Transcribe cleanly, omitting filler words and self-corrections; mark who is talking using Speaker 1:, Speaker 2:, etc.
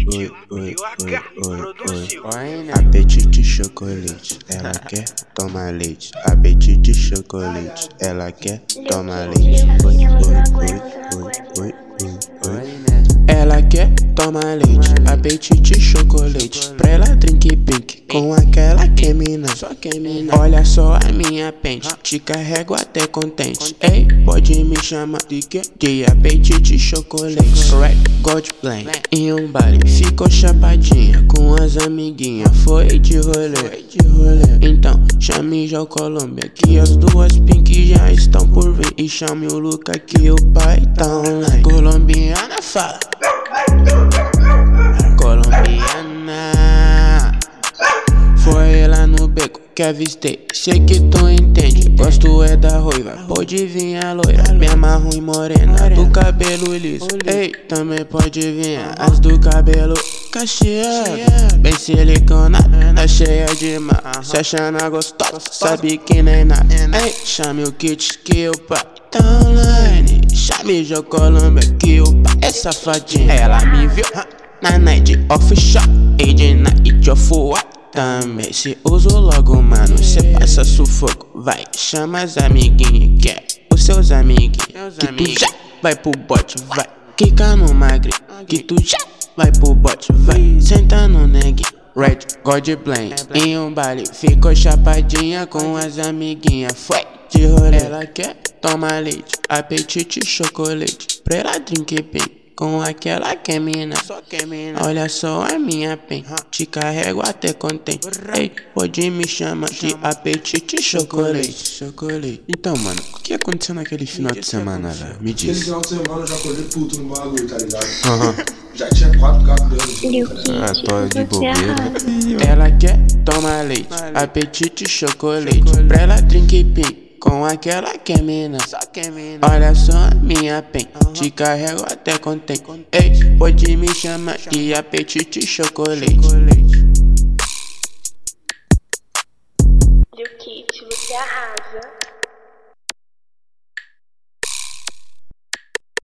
Speaker 1: Apetite chocolate, ela quer tomar leite. Apetite chocolate, ela quer tomar leite. Ela quer tomar leite, apetite chocolate. Pra ela drink pink, com aquela que é mina. Olha só a minha pente, te carrego até contente. Ei, pode me chamar de quê? De apetite chocolate. Red God Blend, em um baile ficou chapadinha com as amiguinhas, foi de rolê. Então chame já o Colômbia, que as duas pink já estão por vir. E chame o Luca, que o pai tá online. Colombiana fala, colombiana. Foi lá no beco que avistei, sei que tu entende. Gosto é da ruiva, pode vir a loira. Me amarro em morena, do cabelo liso. Ei, também pode vir as do cabelo cacheado, bem silicona, tá cheia de mar. Se achando gostosa, sabe que nem nada. Ei, chame o Kit, que o pai tá online. Chame o Colômbia, que o pai é safadinho. Ela me viu na night of shop e de night of white também. Se uso logo, mano, cê passa sufoco. Vai, chama as amiguinhas, que é os seus amiguinhos, que tu já vai pro bote. Vai, quica no magre, que tu já vai pro bote. Vai, senta no neguinho, Red God Blend. Em um baile ficou chapadinha com as amiguinhas, foi de rolê. Ela quer tomar leite, apetite chocolate. Pra ela drink pink, com aquela que é mina. Olha só a minha pen, te carrego até contente. Ei, pode me chamar de apetite chocolate. Então, mano, o que aconteceu naquele final de semana, velho? Me diz.
Speaker 2: Aquele final de semana eu já acordei puto no bagulho, tá ligado? Já tinha 4 gatos grandes.
Speaker 1: Tô de bobeira. Ela quer tomar leite, apetite chocolate. Pra ela drink pink, com aquela que é mina. Olha só a minha pen, te carrego até contente. Ei, pode me chamar de apetite chocolate.
Speaker 3: Kit, você arrasa.